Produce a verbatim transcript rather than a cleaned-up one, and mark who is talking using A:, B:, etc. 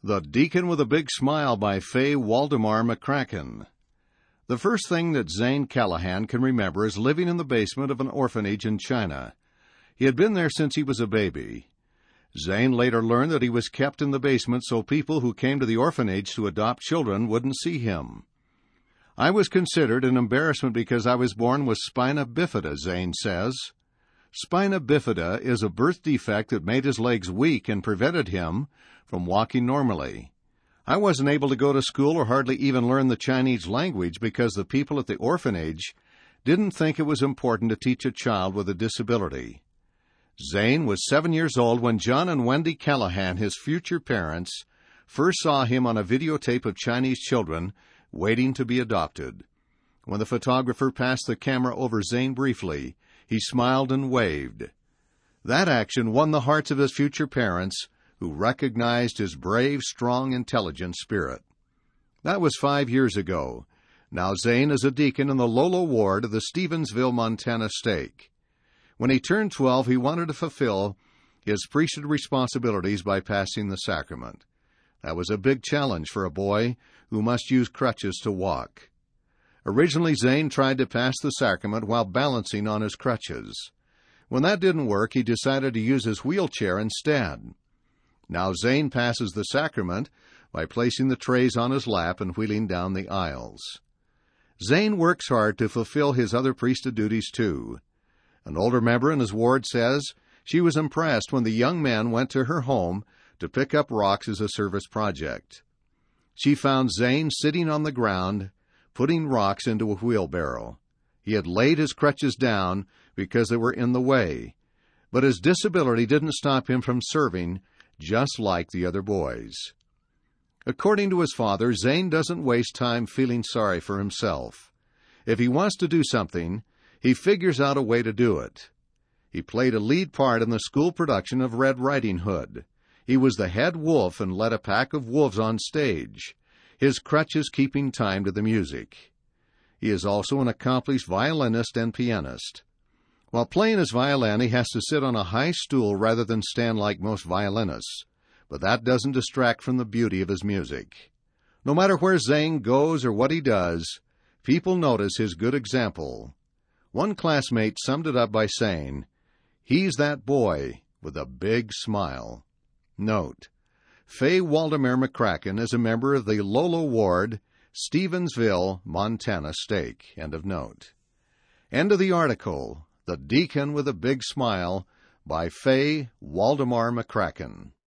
A: The Deacon with a Big Smile by Faye Waldemar McCracken. The first thing that Zane Callahan can remember is living in the basement of an orphanage in China. He had been there since he was a baby. Zane later learned that he was kept in the basement so people who came to the orphanage to adopt children wouldn't see him. I was considered an embarrassment because I was born with spina bifida, Zane says. Spina bifida is a birth defect that made his legs weak and prevented him from walking normally. I wasn't able to go to school or hardly even learn the Chinese language because the people at the orphanage didn't think it was important to teach a child with a disability. Zane was seven years old when John and Wendy Callahan, his future parents, first saw him on a videotape of Chinese children waiting to be adopted. When the photographer passed the camera over Zane briefly, he smiled and waved. That action won the hearts of his future parents, who recognized his brave, strong, intelligent spirit. That was five years ago. Now Zane is a deacon in the Lolo ward of the Stevensville, Montana stake. When he turned twelve, he wanted to fulfill his priesthood responsibilities by passing the sacrament. That was a big challenge for a boy who must use crutches to walk. Originally, Zane tried to pass the sacrament while balancing on his crutches. When that didn't work, he decided to use his wheelchair instead. Now Zane passes the sacrament by placing the trays on his lap and wheeling down the aisles. Zane works hard to fulfill his other priesthood duties, too. An older member in his ward says she was impressed when the young man went to her home to pick up rocks as a service project. She found Zane sitting on the ground, putting rocks into a wheelbarrow. He had laid his crutches down because they were in the way, but his disability didn't stop him from serving, just like the other boys. According to his father, Zane doesn't waste time feeling sorry for himself. If he wants to do something, he figures out a way to do it. He played a lead part in the school production of Red Riding Hood. He was the head wolf and led a pack of wolves on stage, his crutches keeping time to the music. He is also an accomplished violinist and pianist. While playing his violin, he has to sit on a high stool rather than stand like most violinists, but that doesn't distract from the beauty of his music. No matter where Zane goes or what he does, people notice his good example. One classmate summed it up by saying, "He's that boy with a big smile." Note: Faye Waldemar McCracken is a member of the Lolo ward, Stevensville, Montana stake. End of note. End of the article. The Deacon with a Big Smile by Faye Waldemar McCracken.